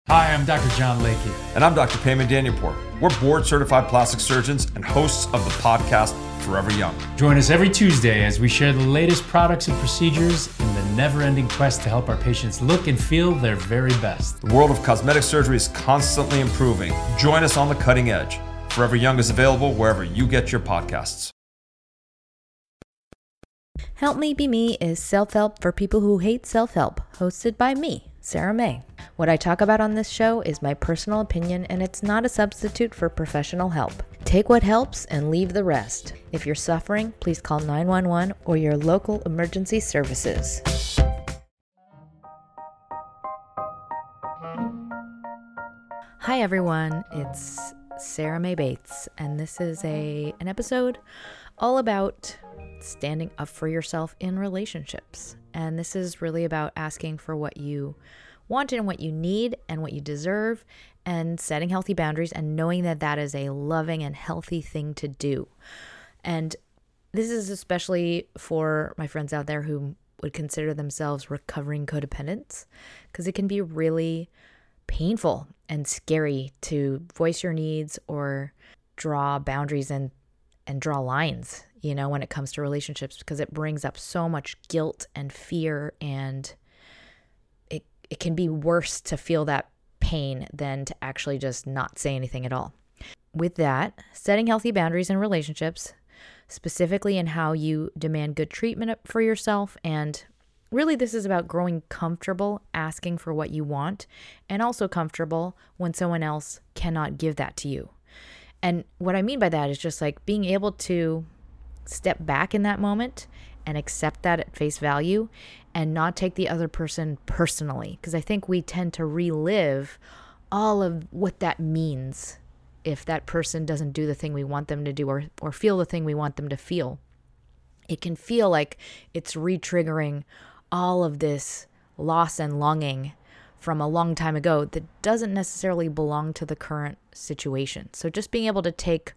Hi, I'm Dr. John Lakey. And I'm Dr. Payman Danielpour. We're board-certified plastic surgeons and hosts of the podcast Forever Young. Join us every Tuesday as we share the latest products and procedures in the never-ending quest to help our patients look and feel their very best. The world of cosmetic surgery is constantly improving. Join us on the cutting edge. Forever Young is available wherever you get your podcasts. Help Me Be Me is self-help for people who hate self-help, hosted by me, Sarah May. What I talk about on this show is my personal opinion, and it's not a substitute for professional help. Take what helps and leave the rest. If you're suffering, please call 911 or your local emergency services. Hi everyone, it's Sarah May Bates, and this is an episode all about standing up for yourself in relationships. And this is really about asking for what you want and what you need and what you deserve, and setting healthy boundaries and knowing that that is a loving and healthy thing to do. And this is especially for my friends out there who would consider themselves recovering codependents, because it can be really painful and scary to voice your needs or draw boundaries and draw lines, when it comes to relationships, because it brings up so much guilt and fear, and it can be worse to feel that pain than to actually just not say anything at all. With that, setting healthy boundaries in relationships, specifically in how you demand good treatment for yourself, and really this is about growing comfortable asking for what you want, and also comfortable when someone else cannot give that to you. And what I mean by that is just like being able to step back in that moment and accept that at face value and not take the other person personally. Because I think we tend to relive all of what that means if that person doesn't do the thing we want them to do or feel the thing we want them to feel. It can feel like it's re-triggering all of this loss and longing from a long time ago that doesn't necessarily belong to the current situation. So just being able to take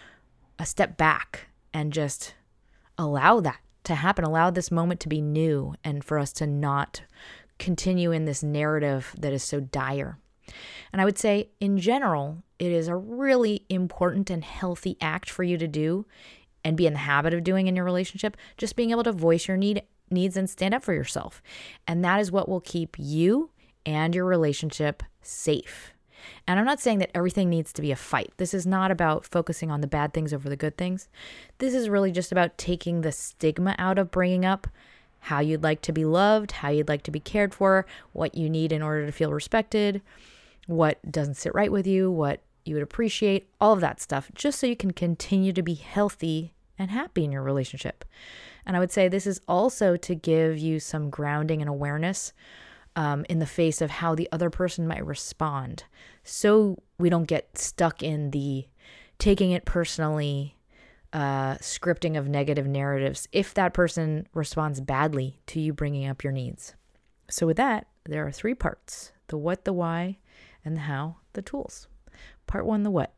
a step back and just allow that to happen, allow this moment to be new, and for us to not continue in this narrative that is so dire. And I would say in general, it is a really important and healthy act for you to do and be in the habit of doing in your relationship, just being able to voice your needs and stand up for yourself. And that is what will keep you and your relationship safe. And I'm not saying that everything needs to be a fight. This is not about focusing on the bad things over the good things. This is really just about taking the stigma out of bringing up how you'd like to be loved, how you'd like to be cared for, what you need in order to feel respected, what doesn't sit right with you, what you would appreciate, all of that stuff, just so you can continue to be healthy and happy in your relationship. And I would say this is also to give you some grounding and awareness in the face of how the other person might respond, so we don't get stuck in the taking it personally scripting of negative narratives if that person responds badly to you bringing up your needs. So with that, there are 3 parts: the what, the why, and the how, the tools. Part 1, the what.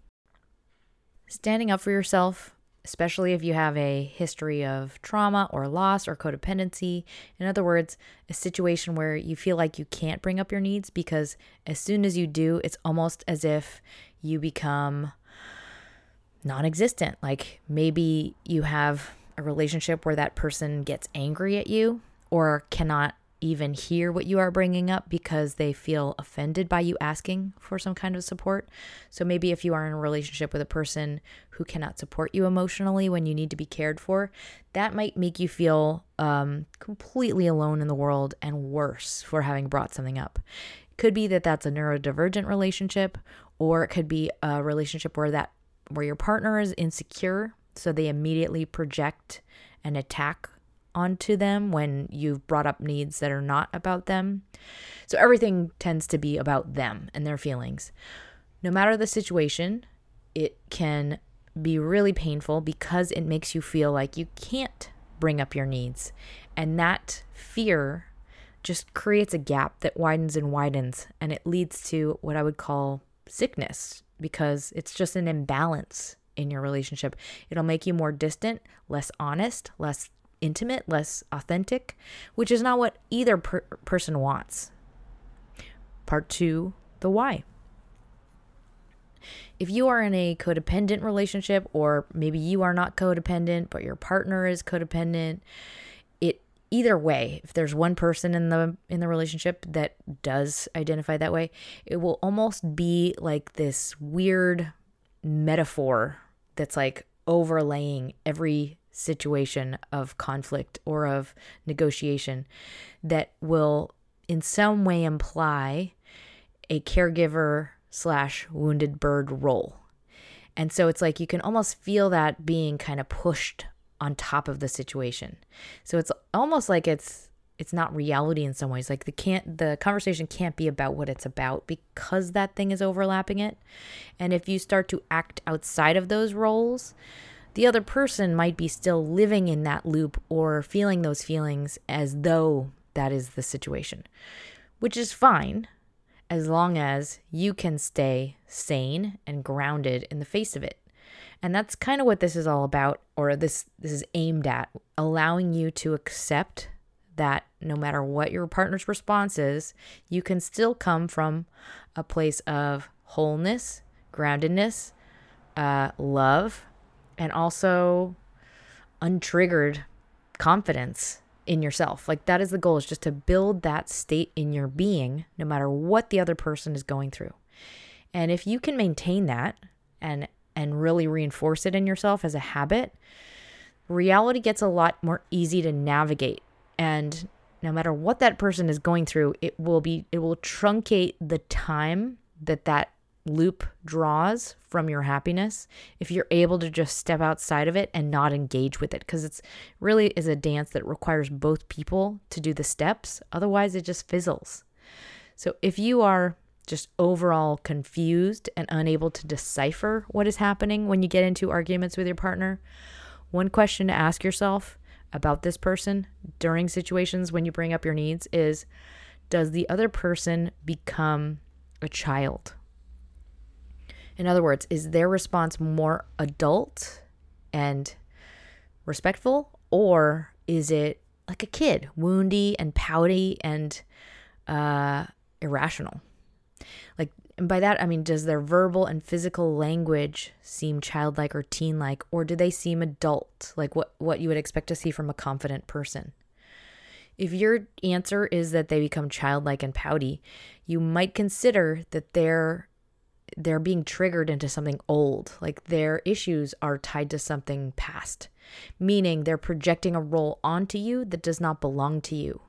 Standing up for yourself, especially if you have a history of trauma or loss or codependency. In other words, a situation where you feel like you can't bring up your needs because as soon as you do, it's almost as if you become non-existent. Like maybe you have a relationship where that person gets angry at you or cannot even hear what you are bringing up because they feel offended by you asking for some kind of support. So maybe if you are in a relationship with a person who cannot support you emotionally when you need to be cared for, that might make you feel completely alone in the world and worse for having brought something up. It could be that that's a neurodivergent relationship, or it could be a relationship where your partner is insecure, so they immediately project an attack onto them when you've brought up needs that are not about them. So everything tends to be about them and their feelings. No matter the situation, it can be really painful because it makes you feel like you can't bring up your needs. And that fear just creates a gap that widens and widens, and it leads to what I would call sickness, because it's just an imbalance in your relationship. It'll make you more distant, less honest, less intimate, less authentic, which is not what either person wants. Part 2, the why. If you are in a codependent relationship, or maybe you are not codependent, but your partner is codependent, either way, if there's one person in the relationship that does identify that way, it will almost be like this weird metaphor that's like overlaying every situation of conflict or of negotiation that will in some way imply a caregiver / wounded bird role. And so it's like you can almost feel that being kind of pushed on top of the situation. So it's almost like it's not reality in some ways. Like the conversation can't be about what it's about because that thing is overlapping it. And if you start to act outside of those roles, the other person might be still living in that loop or feeling those feelings as though that is the situation, which is fine as long as you can stay sane and grounded in the face of it. And that's kind of what this is all about, or this is aimed at, allowing you to accept that no matter what your partner's response is, you can still come from a place of wholeness, groundedness, love, and also untriggered confidence in yourself. Like that is the goal, is just to build that state in your being, no matter what the other person is going through. And if you can maintain that and really reinforce it in yourself as a habit, reality gets a lot more easy to navigate. And no matter what that person is going through, it will truncate the time that loop draws from your happiness if you're able to just step outside of it and not engage with it, because it's really is a dance that requires both people to do the steps. Otherwise it just fizzles. So if you are just overall confused and unable to decipher what is happening when you get into arguments with your partner, one question to ask yourself about this person during situations when you bring up your needs is, does the other person become a child? In other words, is their response more adult and respectful, or is it like a kid, woundy and pouty and irrational? Like, and by that, I mean, does their verbal and physical language seem childlike or teen-like, or do they seem adult, like what you would expect to see from a confident person? If your answer is that they become childlike and pouty, you might consider that they're being triggered into something old, like their issues are tied to something past, meaning they're projecting a role onto you that does not belong to you.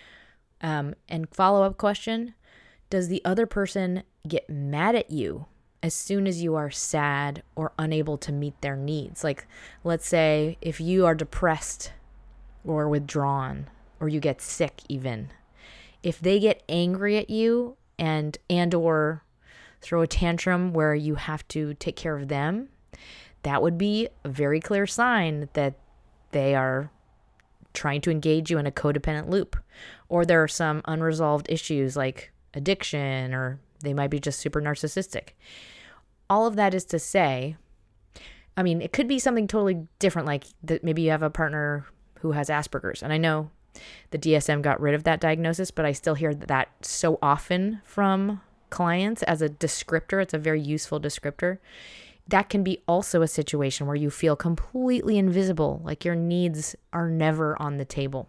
And follow-up question, does the other person get mad at you as soon as you are sad or unable to meet their needs? Like, let's say if you are depressed or withdrawn, or you get sick even, if they get angry at you and or throw a tantrum where you have to take care of them, that would be a very clear sign that they are trying to engage you in a codependent loop. Or there are some unresolved issues like addiction, or they might be just super narcissistic. All of that is to say, I mean, it could be something totally different, like that maybe you have a partner who has Asperger's. And I know the DSM got rid of that diagnosis, but I still hear that so often from clients as a descriptor. It's a very useful descriptor. That can be also a situation where you feel completely invisible, like your needs are never on the table.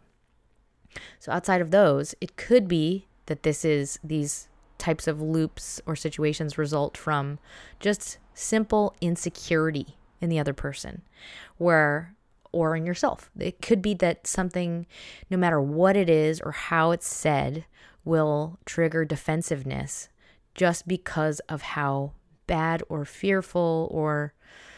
So outside of those, it could be that these types of loops or situations result from just simple insecurity in the other person, or in yourself. It could be that something, no matter what it is or how it's said, will trigger defensiveness just because of how bad or fearful or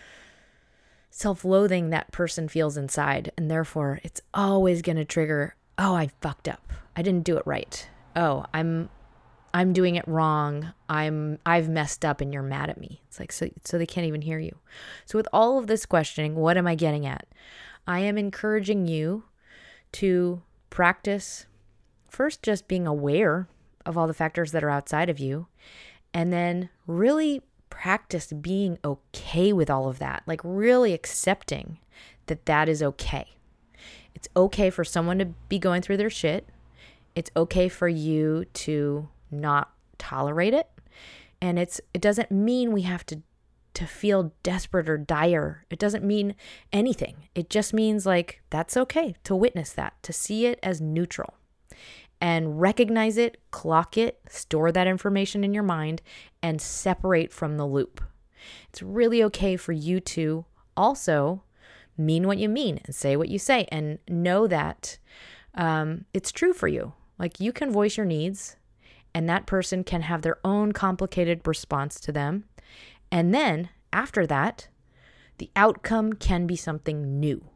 self-loathing that person feels inside. And therefore, it's always going to trigger, oh, I fucked up. I didn't do it right. Oh, I'm doing it wrong. I've messed up and you're mad at me. It's like, so they can't even hear you. So with all of this questioning, what am I getting at? I am encouraging you to practice first just being aware of all the factors that are outside of you, and then really practice being okay with all of that, like really accepting that is okay. It's okay for someone to be going through their shit. It's okay for you to not tolerate it. And it doesn't mean we have to feel desperate or dire. It doesn't mean anything. It just means like, that's okay to witness that, to see it as neutral and recognize it, clock it, store that information in your mind, and separate from the loop. It's really okay for you to also mean what you mean and say what you say, and know that it's true for you. Like, you can voice your needs, and that person can have their own complicated response to them. And then after that, the outcome can be something new.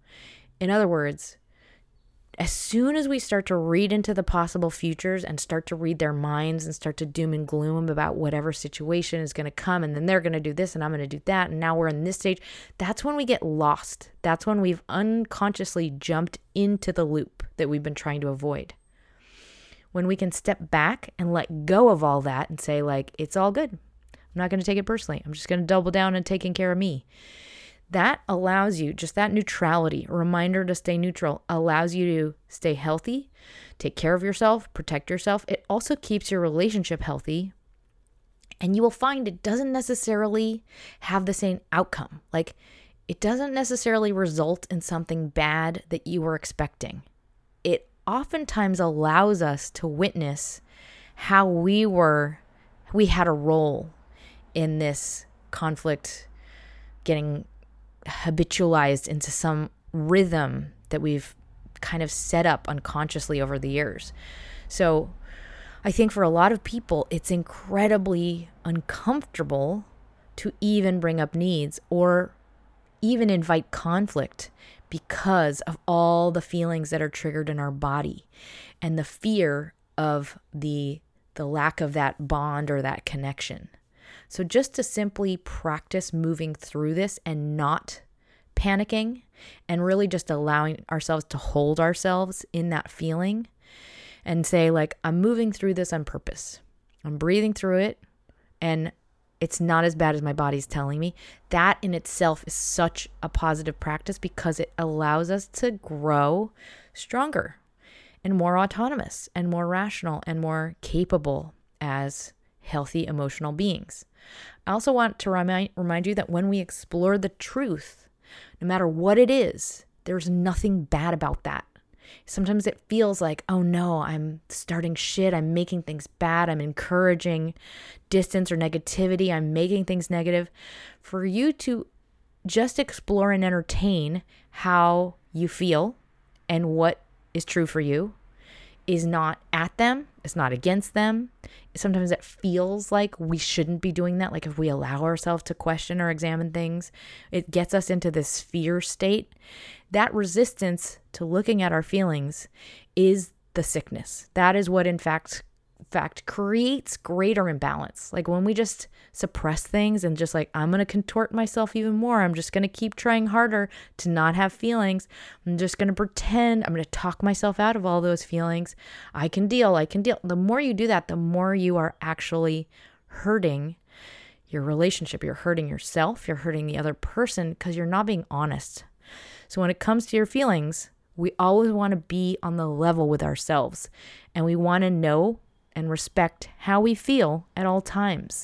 In other words, as soon as we start to read into the possible futures and start to read their minds and start to doom and gloom about whatever situation is going to come, and then they're going to do this and I'm going to do that, and now we're in this stage, that's when we get lost. That's when we've unconsciously jumped into the loop that we've been trying to avoid. When we can step back and let go of all that and say, like, it's all good. I'm not going to take it personally. I'm just going to double down on taking care of me. That allows you, just that neutrality, a reminder to stay neutral, allows you to stay healthy, take care of yourself, protect yourself. It also keeps your relationship healthy. And you will find it doesn't necessarily have the same outcome. Like, it doesn't necessarily result in something bad that you were expecting. It oftentimes allows us to witness how we had a role in this conflict getting habitualized into some rhythm that we've kind of set up unconsciously over the years. So I think for a lot of people, it's incredibly uncomfortable to even bring up needs or even invite conflict because of all the feelings that are triggered in our body and the fear of the lack of that bond or that connection. So just to simply practice moving through this and not panicking and really just allowing ourselves to hold ourselves in that feeling and say, like, I'm moving through this on purpose. I'm breathing through it and it's not as bad as my body's telling me. That in itself is such a positive practice because it allows us to grow stronger and more autonomous and more rational and more capable as healthy emotional beings. I also want to remind you that when we explore the truth, no matter what it is, there's nothing bad about that. Sometimes it feels like, oh no, I'm starting shit. I'm making things bad. I'm encouraging distance or negativity. I'm making things negative. For you to just explore and entertain how you feel and what is true for you is not at them. It's not against them. Sometimes it feels like we shouldn't be doing that. Like if we allow ourselves to question or examine things, it gets us into this fear state. That resistance to looking at our feelings is the sickness. That is what in fact creates greater imbalance. Like when we just suppress things and just like, I'm going to contort myself even more. I'm just going to keep trying harder to not have feelings. I'm just going to pretend. I'm going to talk myself out of all those feelings. I can deal. The more you do that, the more you are actually hurting your relationship. You're hurting yourself. You're hurting the other person because you're not being honest. So when it comes to your feelings, we always want to be on the level with ourselves, and we want to know and respect how we feel at all times.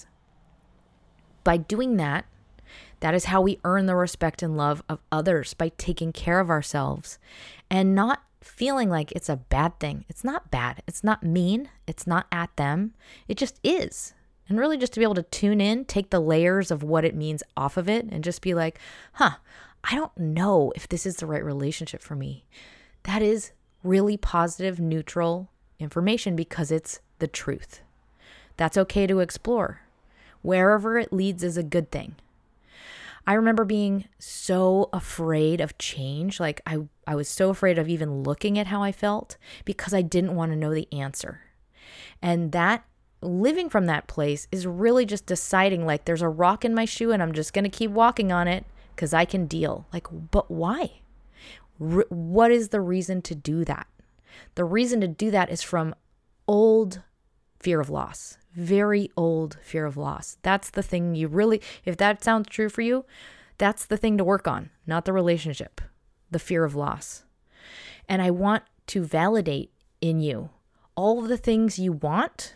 By doing that, that is how we earn the respect and love of others, by taking care of ourselves and not feeling like it's a bad thing. It's not bad. It's not mean. It's not at them. It just is. And really just to be able to tune in, take the layers of what it means off of it and just be like, I don't know if this is the right relationship for me. That is really positive, neutral information because it's the truth. That's okay to explore. Wherever it leads is a good thing. I remember being so afraid of change. Like I was so afraid of even looking at how I felt because I didn't want to know the answer. And that living from that place is really just deciding like there's a rock in my shoe and I'm just going to keep walking on it because I can deal. Like, but why? What is the reason to do that? The reason to do that is from old fear of loss, very old fear of loss. That's the thing you really, if that sounds true for you, that's the thing to work on, not the relationship, the fear of loss. And I want to validate in you all of the things you want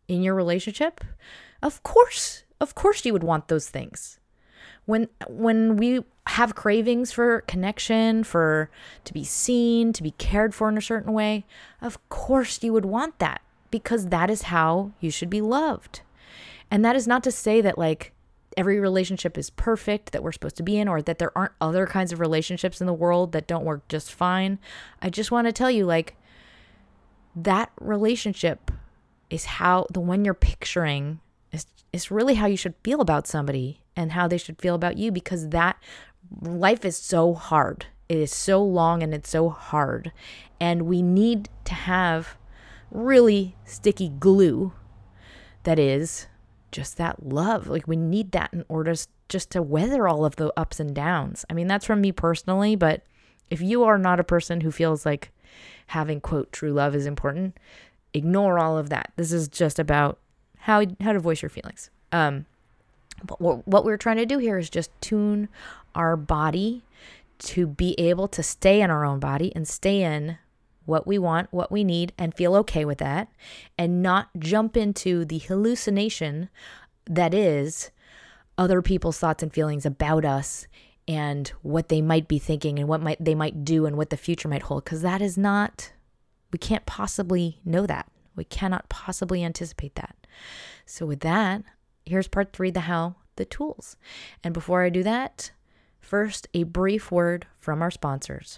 in your relationship? Of course you would want those things. When we have cravings for connection, to be seen, to be cared for in a certain way, of course you would want that, because that is how you should be loved. And that is not to say that like every relationship is perfect that we're supposed to be in, or that there aren't other kinds of relationships in the world that don't work just fine. I just want to tell you, like, that relationship is how the one you're picturing is really how you should feel about somebody and how they should feel about you, because that life is so hard. It is so long and it's so hard. And we need to have really sticky glue that is just that love. Like, we need that in order just to weather all of the ups and downs. I mean, that's from me personally, but if you are not a person who feels like having, quote, true love is important, ignore all of that. This is just about how to voice your feelings. But what we're trying to do here is just tune our body to be able to stay in our own body and stay in what we want, what we need, and feel okay with that, and not jump into the hallucination that is other people's thoughts and feelings about us and what they might be thinking and what they might do and what the future might hold, because that is not, we can't possibly know that. We cannot possibly anticipate that. So with that, here's part 3, the how, the tools. And before I do that, first, a brief word from our sponsors.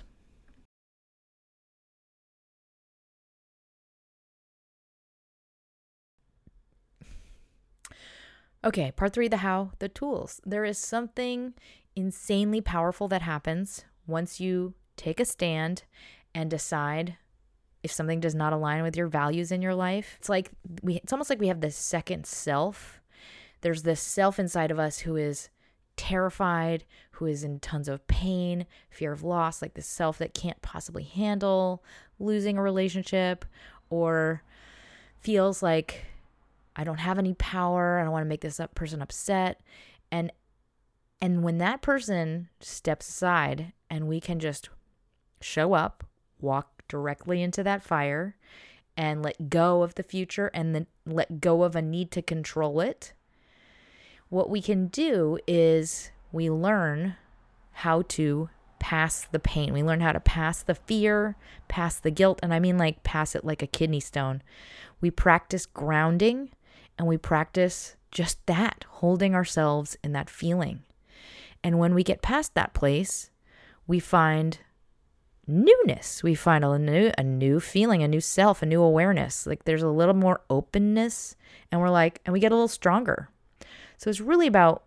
Okay, part 3, the how, the tools. There is something insanely powerful that happens once you take a stand and decide if something does not align with your values in your life. It's almost like we have this second self. There's this self inside of us who is terrified, who is in tons of pain, fear of loss, like this self that can't possibly handle losing a relationship, or feels like, I don't have any power, I don't want to make this person upset. And when that person steps aside and we can just show up, walk directly into that fire, and let go of the future and then let go of a need to control it, what we can do is we learn how to pass the pain. We learn how to pass the fear, pass the guilt, and I mean like pass it like a kidney stone. We practice grounding, and we practice just that, holding ourselves in that feeling. And when we get past that place, we find newness. We find a new feeling, a new self, a new awareness. Like there's a little more openness, and we get a little stronger. So it's really about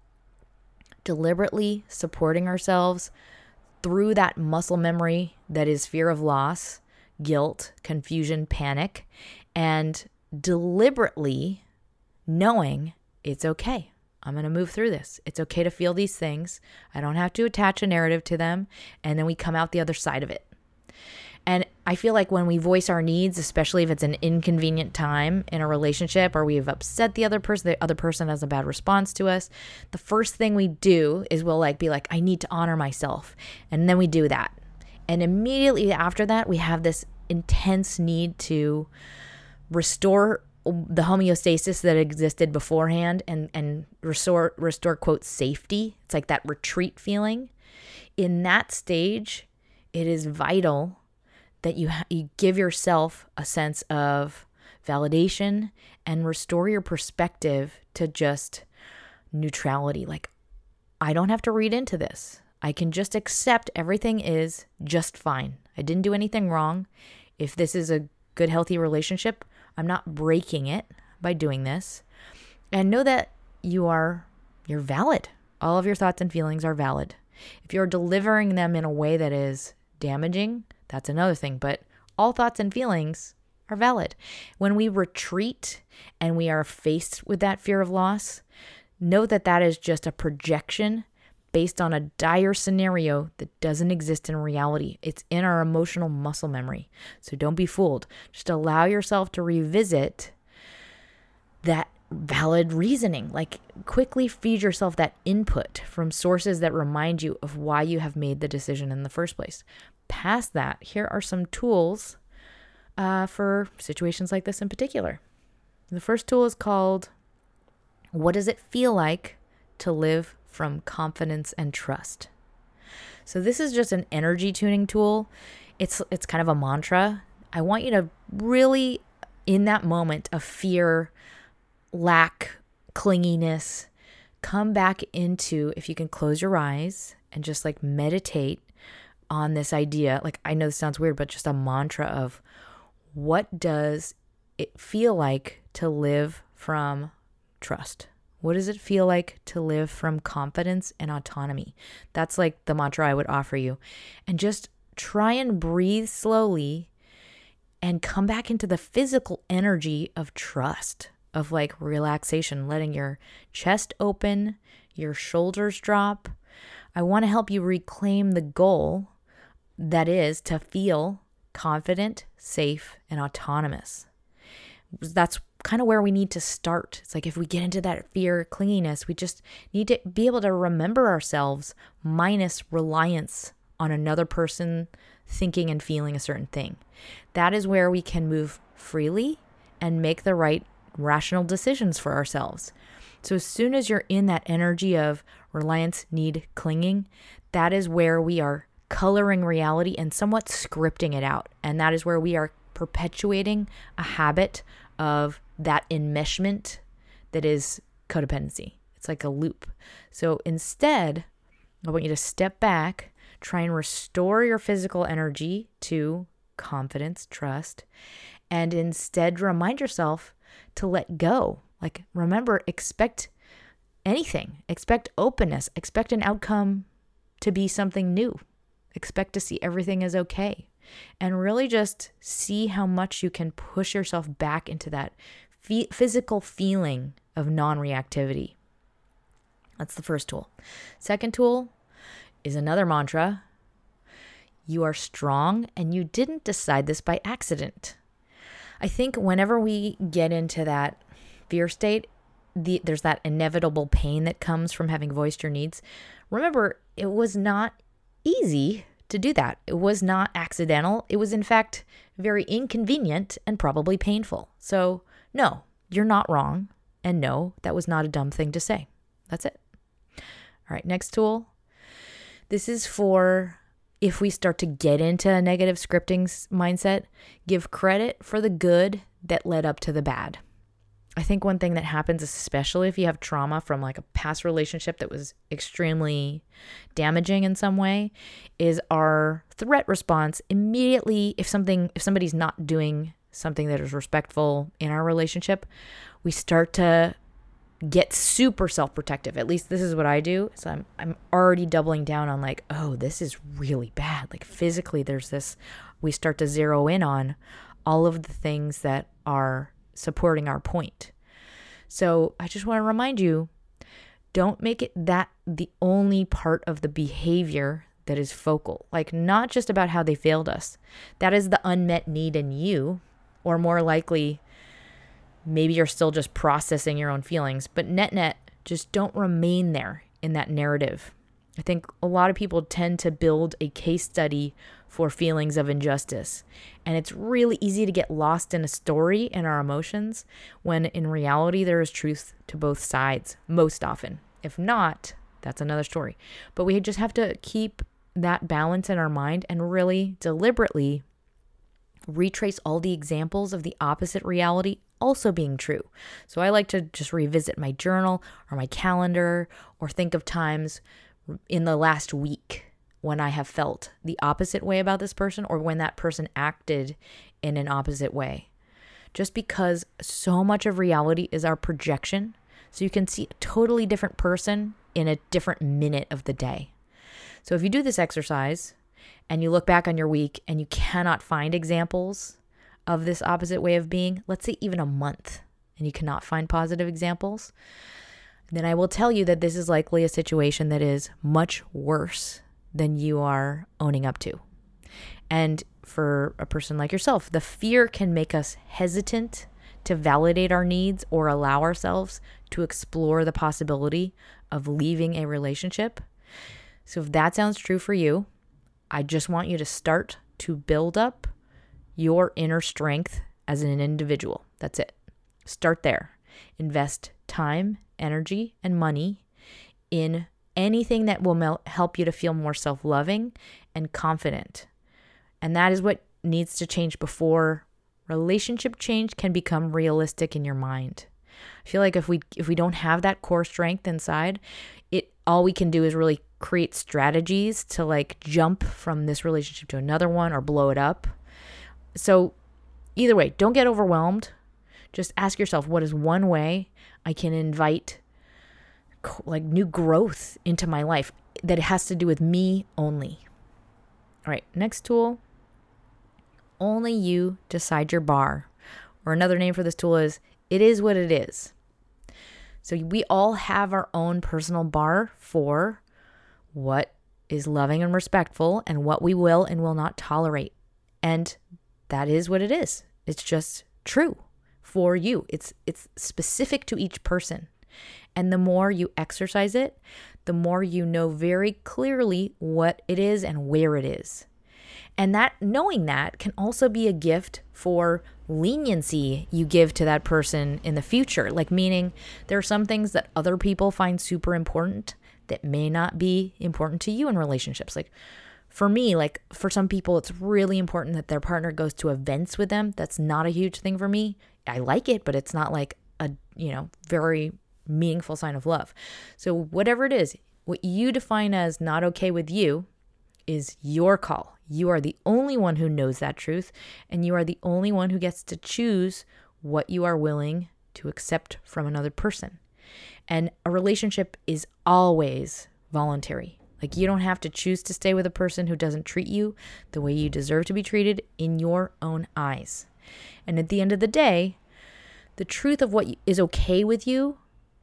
deliberately supporting ourselves through that muscle memory that is fear of loss, guilt, confusion, panic, and deliberately knowing it's okay. I'm going to move through this. It's okay to feel these things. I don't have to attach a narrative to them. And then we come out the other side of it. And I feel like when we voice our needs, especially if it's an inconvenient time in a relationship or we've upset the other person has a bad response to us, the first thing we do is we'll be like, I need to honor myself. And then we do that. And immediately after that, we have this intense need to restore the homeostasis that existed beforehand and restore, quote, safety. It's like that retreat feeling. In that stage, it is vital that you give yourself a sense of validation and restore your perspective to just neutrality. Like, I don't have to read into this. I can just accept everything is just fine. I didn't do anything wrong. If this is a good, healthy relationship, I'm not breaking it by doing this. And know that you're valid. All of your thoughts and feelings are valid. If you're delivering them in a way that is damaging, that's another thing. But all thoughts and feelings are valid. When we retreat and we are faced with that fear of loss, know that that is just a projection based on a dire scenario that doesn't exist in reality. It's in our emotional muscle memory. So don't be fooled. Just allow yourself to revisit that valid reasoning. Like, quickly feed yourself that input from sources that remind you of why you have made the decision in the first place. Past that, here are some tools for situations like this in particular. The first tool is called, what does it feel like to live from confidence and trust? So this is just an energy tuning tool. It's kind of a mantra. I want you to really, in that moment of fear, lack, clinginess, come back into, if you can close your eyes and just like meditate on this idea. Like, I know this sounds weird, but just a mantra of, what does it feel like to live from trust? What does it feel like to live from confidence and autonomy? That's like the mantra I would offer you. And just try and breathe slowly and come back into the physical energy of trust, of like relaxation, letting your chest open, your shoulders drop. I want to help you reclaim the goal that is to feel confident, safe, and autonomous. That's kind of where we need to start. It's like if we get into that fear, clinginess, we just need to be able to remember ourselves minus reliance on another person thinking and feeling a certain thing. That is where we can move freely and make the right rational decisions for ourselves. So as soon as you're in that energy of reliance, need, clinging, that is where we are coloring reality and somewhat scripting it out. And that is where we are perpetuating a habit of that enmeshment that is codependency. It's like a loop. So instead, I want you to step back, try and restore your physical energy to confidence, trust, and instead remind yourself to let go. Like, remember, expect anything, expect openness, expect an outcome to be something new, expect to see everything as okay, and really just see how much you can push yourself back into that physical feeling of non-reactivity. That's the first tool. Second tool is another mantra. You are strong and you didn't decide this by accident. I think whenever we get into that fear state, there's that inevitable pain that comes from having voiced your needs. Remember, it was not easy to do that. It was not accidental. It was, in fact, very inconvenient and probably painful. So, no, you're not wrong. And no, that was not a dumb thing to say. That's it. All right, next tool. This is for if we start to get into a negative scripting mindset, give credit for the good that led up to the bad. I think one thing that happens, especially if you have trauma from like a past relationship that was extremely damaging in some way, is our threat response immediately. If somebody's not doing something that is respectful in our relationship, we start to get super self-protective. At least this is what I do. So I'm already doubling down on like, oh, this is really bad. Like physically there's this, we start to zero in on all of the things that are supporting our point. So I just want to remind you, don't make it that the only part of the behavior that is focal. Like, not just about how they failed us. That is the unmet need in you, or more likely, maybe you're still just processing your own feelings. But net, just don't remain there in that narrative. I think a lot of people tend to build a case study for feelings of injustice. And it's really easy to get lost in a story and our emotions when in reality there is truth to both sides most often. If not, that's another story. But we just have to keep that balance in our mind and really deliberately retrace all the examples of the opposite reality also being true. So I like to just revisit my journal or my calendar or think of times in the last week when I have felt the opposite way about this person or when that person acted in an opposite way. Just because so much of reality is our projection, so you can see a totally different person in a different minute of the day. So if you do this exercise and you look back on your week and you cannot find examples of this opposite way of being, let's say even a month, and you cannot find positive examples, then I will tell you that this is likely a situation that is much worse than you are owning up to. And for a person like yourself, the fear can make us hesitant to validate our needs or allow ourselves to explore the possibility of leaving a relationship. So if that sounds true for you, I just want you to start to build up your inner strength as an individual. That's it. Start there. Invest time, energy, and money in anything that will help you to feel more self-loving and confident. And that is what needs to change before relationship change can become realistic in your mind. I feel like if we don't have that core strength inside, all we can do is really create strategies to like jump from this relationship to another one or blow it up. So either way, don't get overwhelmed. Just ask yourself, what is one way I can invite like new growth into my life that has to do with me only? All right, next tool. Only you decide your bar. Or another name for this tool is, it is what it is. So we all have our own personal bar for what is loving and respectful and what we will and will not tolerate. And that is what it is. It's just true for you. It's specific to each person. And the more you exercise it, the more you know very clearly what it is and where it is. And that knowing that can also be a gift for leniency you give to that person in the future. Like, meaning there are some things that other people find super important that may not be important to you in relationships. Like for me, like for some people, it's really important that their partner goes to events with them. That's not a huge thing for me. I like it, but it's not like a, very meaningful sign of love. So whatever it is, what you define as not okay with you is your call. You are the only one who knows that truth, and you are the only one who gets to choose what you are willing to accept from another person. And a relationship is always voluntary. Like, you don't have to choose to stay with a person who doesn't treat you the way you deserve to be treated in your own eyes. And at the end of the day, the truth of what is okay with you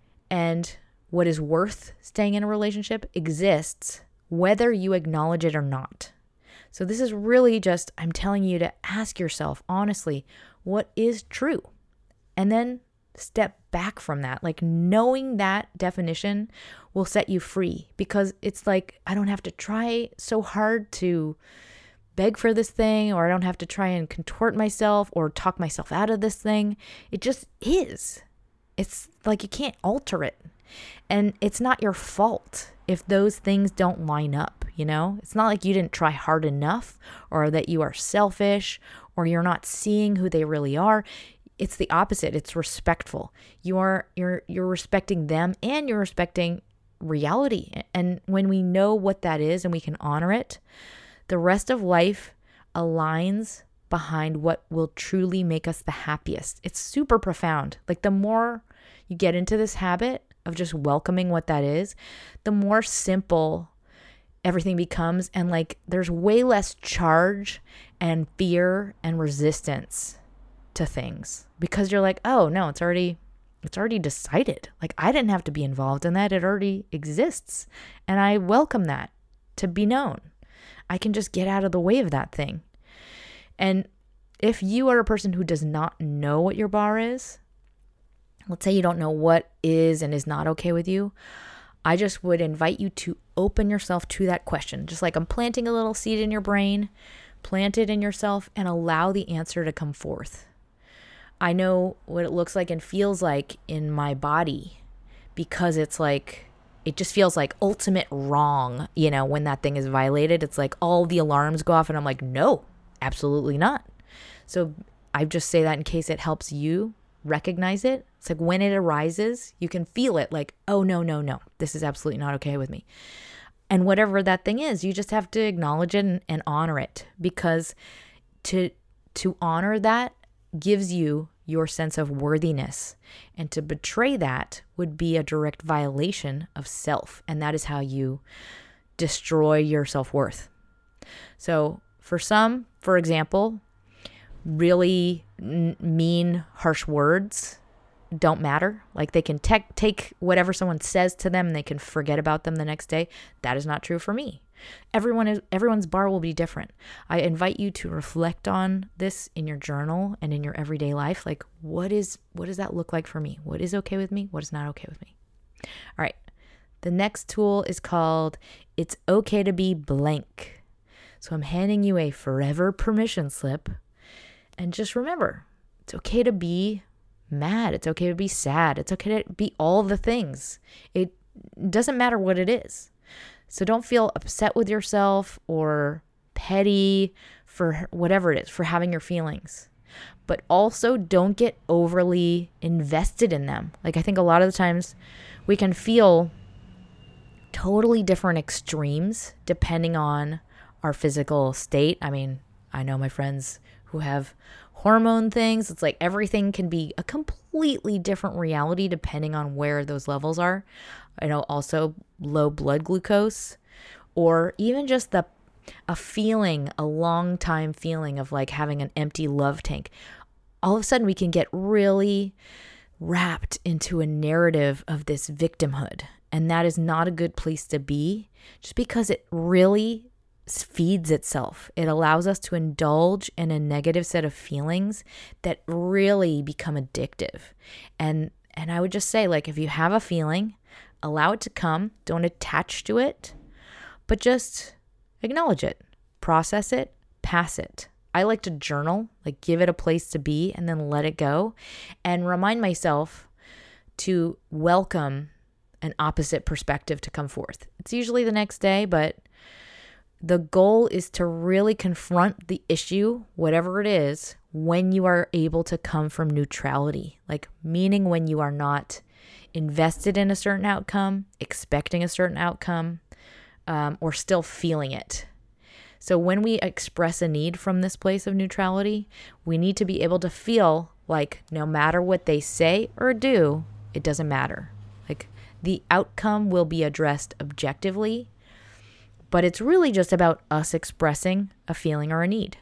and what is worth staying in a relationship exists whether you acknowledge it or not. So this is really just, I'm telling you to ask yourself, honestly, what is true? And then step back from that. Like, knowing that definition will set you free, because it's like, I don't have to try so hard to beg for this thing, or I don't have to try and contort myself or talk myself out of this thing. It just is. It's like you can't alter it. And it's not your fault if those things don't line up, It's not like you didn't try hard enough, or that you are selfish, or you're not seeing who they really are. It's the opposite. It's respectful. You're respecting them, and you're respecting reality. And when we know what that is and we can honor it, the rest of life aligns behind what will truly make us the happiest. It's super profound. Like, the more you get into this habit of just welcoming what that is, the more simple everything becomes. And like, there's way less charge and fear and resistance to things, because you're like, oh no, it's already decided. Like, I didn't have to be involved in that. It already exists. And I welcome that to be known. I can just get out of the way of that thing. And if you are a person who does not know what your bar is, let's say you don't know what is and is not okay with you, I just would invite you to open yourself to that question. Just like I'm planting a little seed in your brain, plant it in yourself and allow the answer to come forth. I know what it looks like and feels like in my body, because it's like, it just feels like ultimate wrong, when that thing is violated. It's like all the alarms go off and I'm like, no, absolutely not. So I just say that in case it helps you recognize it. It's like when it arises, you can feel it like, oh, no, this is absolutely not okay with me. And whatever that thing is, you just have to acknowledge it and honor it, because to honor that gives you your sense of worthiness. And to betray that would be a direct violation of self. And that is how you destroy your self-worth. So for some, for example, really mean, harsh words don't matter. Like, they can take whatever someone says to them and they can forget about them the next day. That is not true for me. Everyone's bar will be different. I invite you to reflect on this in your journal and in your everyday life. Like, what does that look like for me? What is okay with me? What is not okay with me? All right. The next tool is called It's Okay to Be Blank. So I'm handing you a forever permission slip. And just remember, it's okay to be mad. It's okay to be sad. It's okay to be all the things. It doesn't matter what it is. So don't feel upset with yourself or petty for whatever it is, for having your feelings. But also don't get overly invested in them. Like, I think a lot of the times we can feel totally different extremes depending on our physical state. I mean, I know my friends who have hormone things. It's like everything can be a completely different reality depending on where those levels are. I know also low blood glucose, or even just a feeling, a long time feeling of like having an empty love tank. All of a sudden we can get really wrapped into a narrative of this victimhood. And that is not a good place to be, just because it really feeds itself. It allows us to indulge in a negative set of feelings that really become addictive. And I would just say, like, if you have a feeling, allow it to come. Don't attach to it, but just acknowledge it, process it, pass it. I like to journal, like give it a place to be and then let it go, and remind myself to welcome an opposite perspective to come forth. It's usually the next day, but the goal is to really confront the issue, whatever it is, when you are able to come from neutrality, like meaning when you are not invested in a certain outcome, expecting a certain outcome, or still feeling it. So when we express a need from this place of neutrality, we need to be able to feel like no matter what they say or do, it doesn't matter. Like the outcome will be addressed objectively, but it's really just about us expressing a feeling or a need.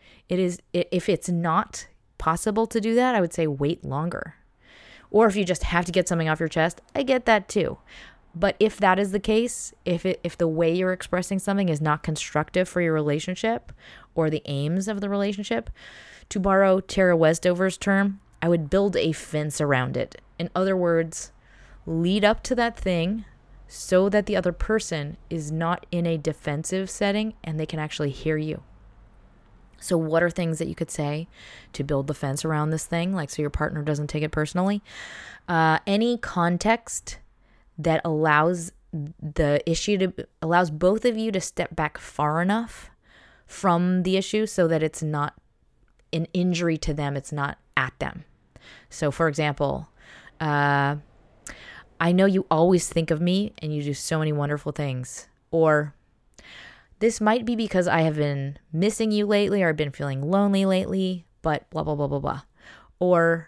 If it's not possible to do that, I would say wait longer. Or if you just have to get something off your chest, I get that too. But if that is the case, if the way you're expressing something is not constructive for your relationship or the aims of the relationship, to borrow Tara Westover's term, I would build a fence around it. In other words, lead up to that thing so that the other person is not in a defensive setting and they can actually hear you. So what are things that you could say to build the fence around this thing, like so your partner doesn't take it personally? Any context that allows both of you to step back far enough from the issue so that it's not an injury to them, it's not at them. So for example, I know you always think of me and you do so many wonderful things. Or this might be because I have been missing you lately, or I've been feeling lonely lately, but blah, blah, blah, blah, blah. Or,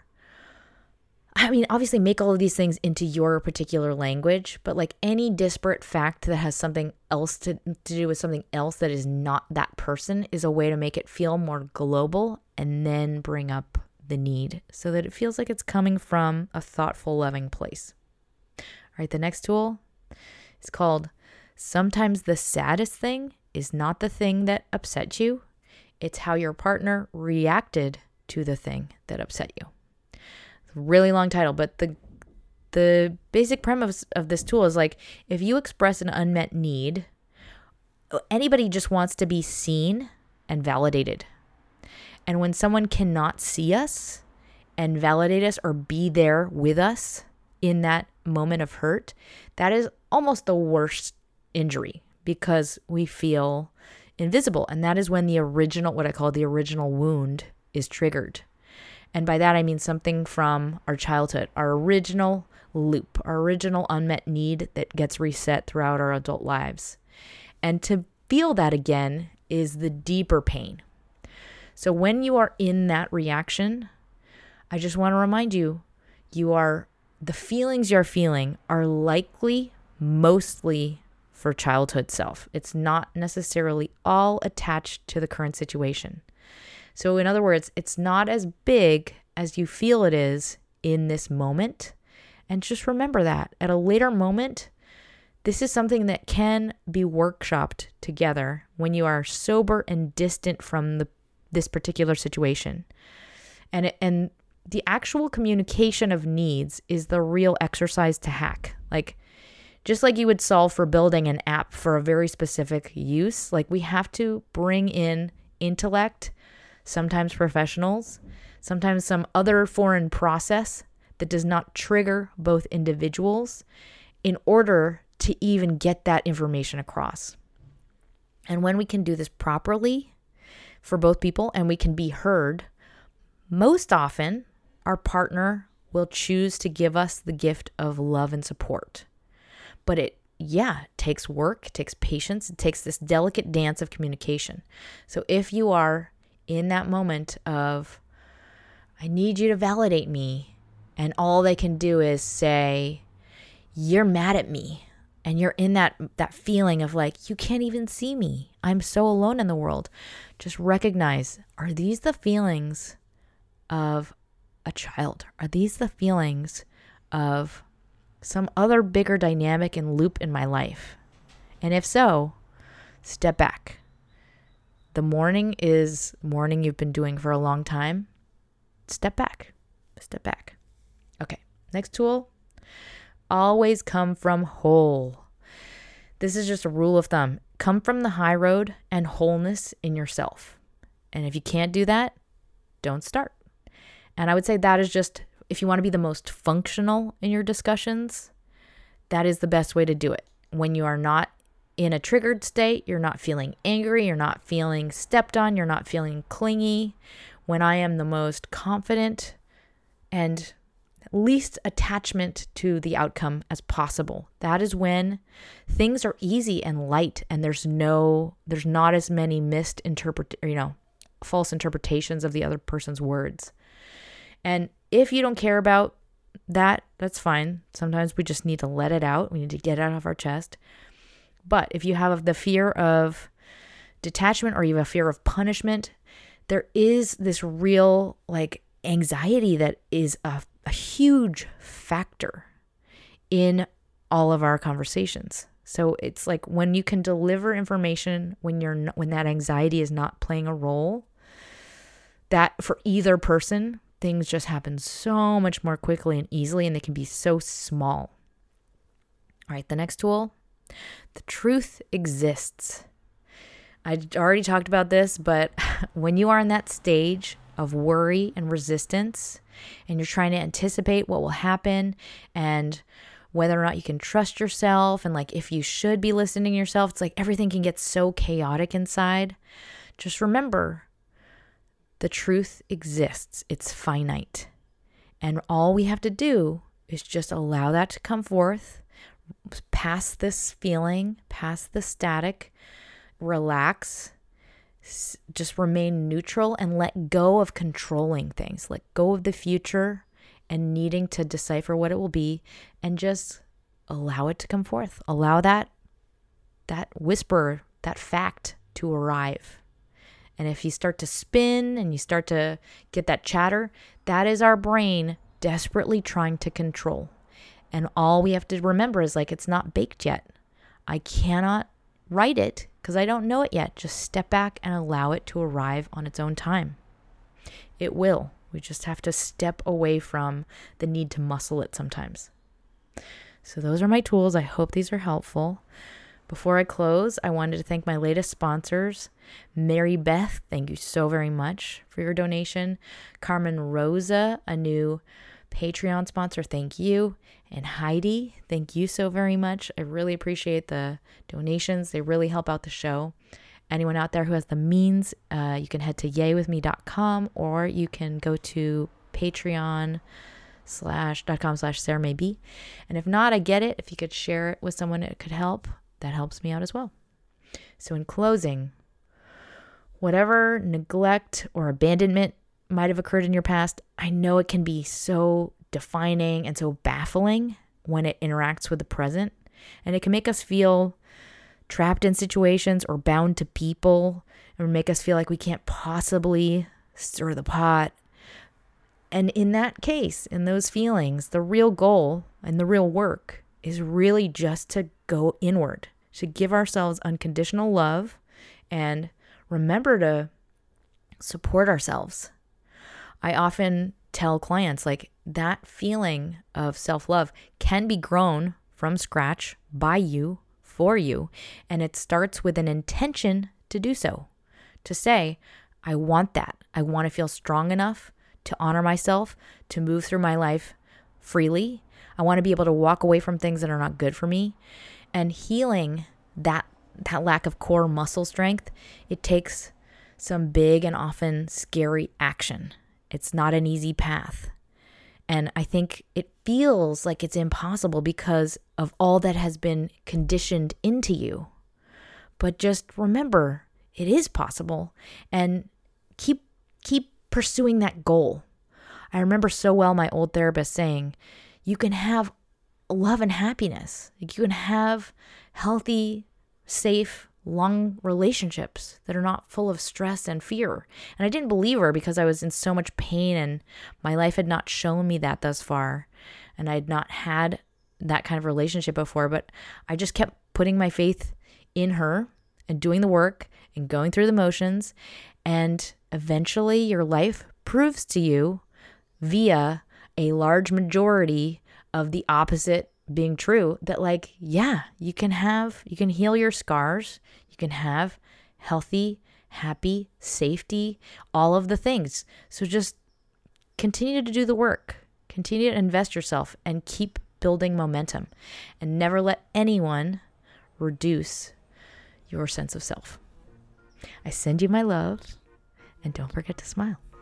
I mean, obviously make all of these things into your particular language, but like any disparate fact that has something else to do with something else that is not that person is a way to make it feel more global, and then bring up the need so that it feels like it's coming from a thoughtful, loving place. All right, the next tool is called Sometimes the Saddest Thing is Not the Thing That Upset You. It's how your partner reacted to the thing that upset you. It's a really long title, but the basic premise of this tool is like, if you express an unmet need, anybody just wants to be seen and validated. And when someone cannot see us and validate us or be there with us in that moment of hurt, that is almost the worst injury, because we feel invisible. And that is when the original, what I call the original wound, is triggered. And by that, I mean something from our childhood, our original loop, our original unmet need that gets reset throughout our adult lives. And to feel that again is the deeper pain. So when you are in that reaction, I just want to remind you, the feelings you're feeling are likely mostly for childhood self. It's not necessarily all attached to the current situation. So in other words, it's not as big as you feel it is in this moment. And just remember that at a later moment, this is something that can be workshopped together when you are sober and distant from this particular situation. And the actual communication of needs is the real exercise to hack. Like, just like you would solve for building an app for a very specific use, like we have to bring in intellect, sometimes professionals, sometimes some other foreign process that does not trigger both individuals in order to even get that information across. And when we can do this properly for both people and we can be heard, most often our partner will choose to give us the gift of love and support. But it takes work, it takes patience, it takes this delicate dance of communication. So if you are in that moment of, I need you to validate me, and all they can do is say, you're mad at me, and you're in that feeling of like, you can't even see me, I'm so alone in the world. Just recognize, are these the feelings of a child? Are these the feelings of some other bigger dynamic and loop in my life? And if so, step back. The mourning is mourning you've been doing for a long time. Step back. Step back. Okay, next tool. Always come from whole. This is just a rule of thumb. Come from the high road and wholeness in yourself. And if you can't do that, don't start. And I would say that is just, if you want to be the most functional in your discussions, that is the best way to do it. When you are not in a triggered state, you're not feeling angry, you're not feeling stepped on, you're not feeling clingy. When I am the most confident and least attachment to the outcome as possible, that is when things are easy and light, and there's not as many false interpretations of the other person's words. And if you don't care about that, that's fine. Sometimes we just need to let it out. We need to get it out of our chest. But if you have the fear of detachment or you have a fear of punishment, there is this real anxiety that is a huge factor in all of our conversations. So it's like when you can deliver information when that anxiety is not playing a role, that for either person, things just happen so much more quickly and easily, and they can be so small. All right, the next tool, the truth exists. I already talked about this, but when you are in that stage of worry and resistance, and you're trying to anticipate what will happen and whether or not you can trust yourself, and if you should be listening to yourself, it's like everything can get so chaotic inside. Just remember, the truth exists. It's finite. And all we have to do is just allow that to come forth, past this feeling, past the static, relax, just remain neutral and let go of controlling things. Let go of the future and needing to decipher what it will be, and just allow it to come forth. Allow that whisper, that fact to arrive. And if you start to spin and you start to get that chatter, that is our brain desperately trying to control. And all we have to remember is it's not baked yet. I cannot write it because I don't know it yet. Just step back and allow it to arrive on its own time. It will. We just have to step away from the need to muscle it sometimes. So those are my tools. I hope these are helpful. Before I close, I wanted to thank my latest sponsors. Mary Beth, thank you so very much for your donation. Carmen Rosa, a new Patreon sponsor, thank you. And Heidi, thank you so very much. I really appreciate the donations. They really help out the show. Anyone out there who has the means, you can head to yaywithme.com, or you can go to patreon.com/SarahMayB. And if not, I get it. If you could share it with someone it could help, that helps me out as well. So in closing, whatever neglect or abandonment might have occurred in your past, I know it can be so defining and so baffling when it interacts with the present. And it can make us feel trapped in situations or bound to people, or make us feel like we can't possibly stir the pot. And in that case, in those feelings, the real goal and the real work is really just to go inward, to give ourselves unconditional love and remember to support ourselves. I often tell clients that feeling of self-love can be grown from scratch by you, for you, and it starts with an intention to do so. To say, I want that. I want to feel strong enough to honor myself, to move through my life freely. I want to be able to walk away from things that are not good for me. And healing that lack of core muscle strength, it takes some big and often scary action. It's not an easy path. And I think it feels like it's impossible because of all that has been conditioned into you. But just remember, it is possible, and keep pursuing that goal. I remember so well my old therapist saying, you can have love and happiness. You can have healthy, safe, long relationships that are not full of stress and fear. And I didn't believe her because I was in so much pain and my life had not shown me that thus far. And I had not had that kind of relationship before, but I just kept putting my faith in her and doing the work and going through the motions. And eventually your life proves to you via a large majority of the opposite being true, that like, yeah, you can heal your scars. You can have healthy, happy, safety, all of the things. So just continue to do the work, continue to invest yourself and keep building momentum, and never let anyone reduce your sense of self. I send you my love, and don't forget to smile.